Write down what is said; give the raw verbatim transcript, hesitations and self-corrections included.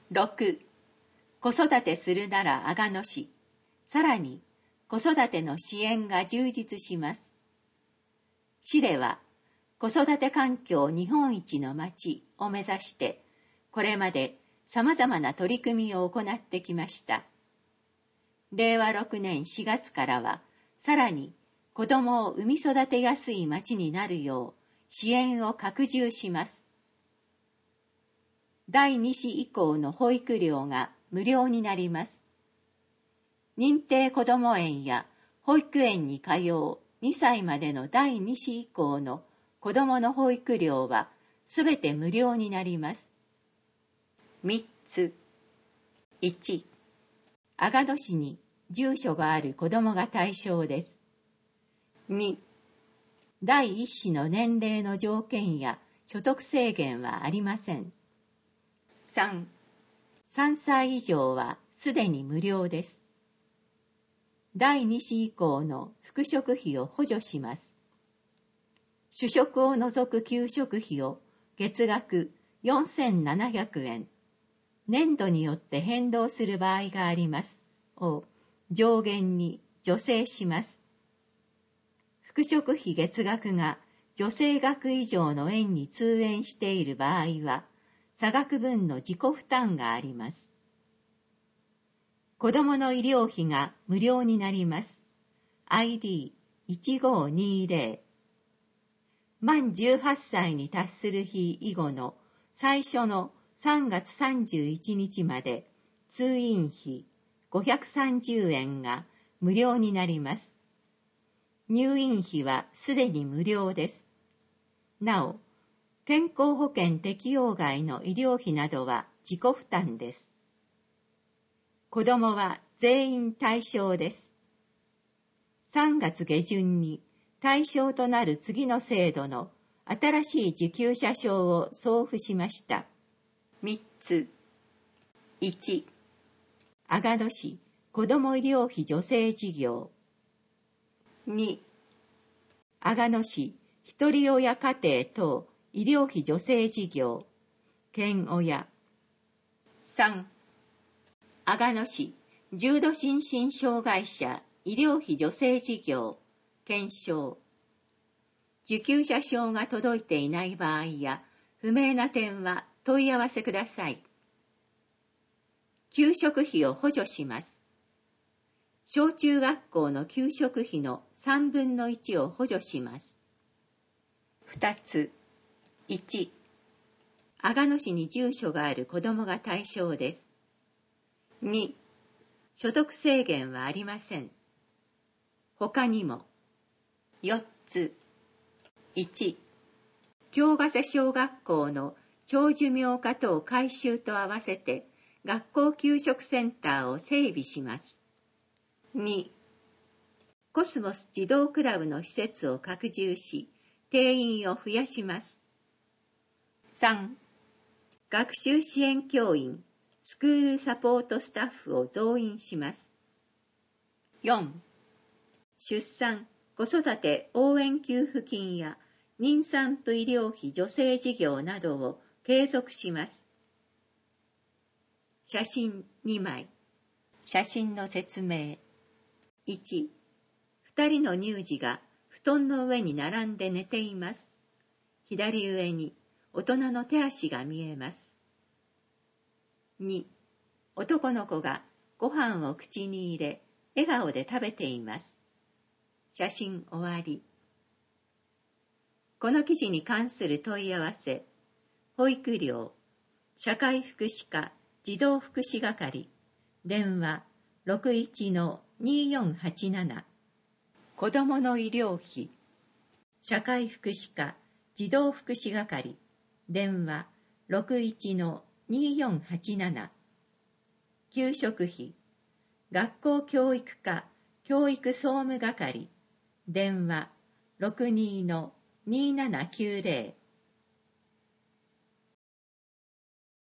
ろく、子育てするなら阿賀野市。さらに、子育ての支援が充実します。市では、子育て環境日本一の町を目指して、これまで様々な取り組みを行ってきました。れいわろくねんしがつからは、さらに子どもを産み育てやすい町になるよう支援を拡充します。だいに子以降の保育料が無料になります。認定こども園や保育園に通うにさいまでのだいに子以降の子どもの保育料はすべて無料になります。みっつ。いち、阿賀野市に住所がある子どもが対象です。に、だいいっ子の年齢の条件や所得制限はありません。さん、さんさい以上はすでに無料です。だいに子以降の復食費を補助します。主食を除く給食費を月額よんせんななひゃくえん、年度によって変動する場合があります、を上限に助成します。復食費月額が助成額以上の園に通園している場合は、差額分の自己負担があります。子どもの医療費が無料になります。アイディーいちごにぜろ。満じゅうはっさいに達する日以後の最初のさんがつさんじゅういちにちまで通院費ごひゃくさんじゅうえんが無料になります。入院費はすでに無料です。なお、健康保険適用外の医療費などは自己負担です。子どもは全員対象です。さんがつげじゅんに対象となる次の制度の新しい受給者証を送付しました。みっつ。いち、阿賀野市子ども医療費助成事業。に、阿賀野市ひとり親家庭等医療費助成事業、県親。さん、阿賀野市重度心身障害者医療費助成事業、県省。受給者証が届いていない場合や不明な点は問い合わせください。給食費を補助します。小中学校の給食費のさんぶんのいちを補助します。ふたつ。いち、阿賀野市に住所がある子どもが対象です。に、所得制限はありません。他にも。よっつ。いち、京ヶ瀬小学校の長寿命化等改修と合わせて学校給食センターを整備します。に、コスモス児童クラブの施設を拡充し、定員を増やします。さん、学習支援教員、スクールサポートスタッフを増員します。よん、出産・子育て応援給付金や妊産婦医療費助成事業などを継続します。写真にまい。写真の説明。いち、ふたりの乳児が布団の上に並んで寝ています。左上に大人の手足が見えます。に、男の子がご飯を口に入れ、笑顔で食べています。写真終わり。この記事に関する問い合わせ、保育料、社会福祉課児童福祉係、電話 ろくいちのによんはちなな、子どもの医療費、社会福祉課児童福祉係、電話 ろくいちのによんはちなな、給食費、学校教育課教育総務係、電話 ろくにのにななきゅうぜろ